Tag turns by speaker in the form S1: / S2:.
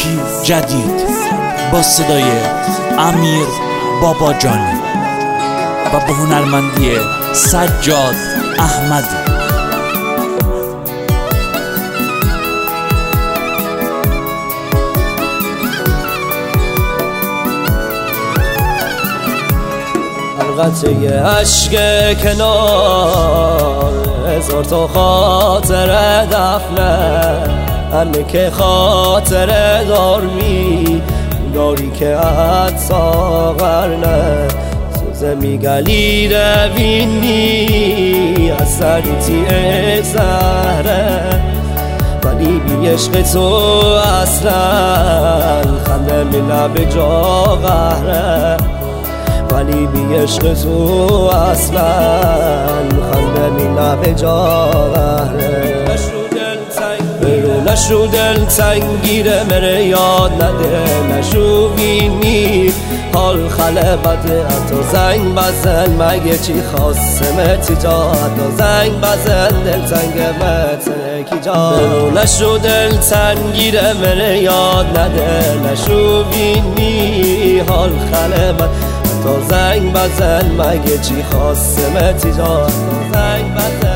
S1: موسیقی جدید با صدای امیر باباجانی و به هنرمندی سجاد احمدی.
S2: قطره عشق کنار هزار تا خاطر دفنه، همه که خاطر داری که حد ساغرنه سوزه میگلی روینی از سریتی زهره، ولی بی عشق تو اصلا خنده می لب جا قهره، ولی بی عشق تو اصلا خنده می لب جا قهره. نشو دل تنگیره مره یاد نده، نشو بینی حال خله بده، حتی زنگ بزن مگه چی خواستمه تی جا، حتی زنگ بزن دل تنگ متنه کی جا. نشو دل تنگیره مره یاد نده، نشو بینی حال خله بده، تا زنگ بزن مگه چی خواستمه تی جا، تا زنگ بزن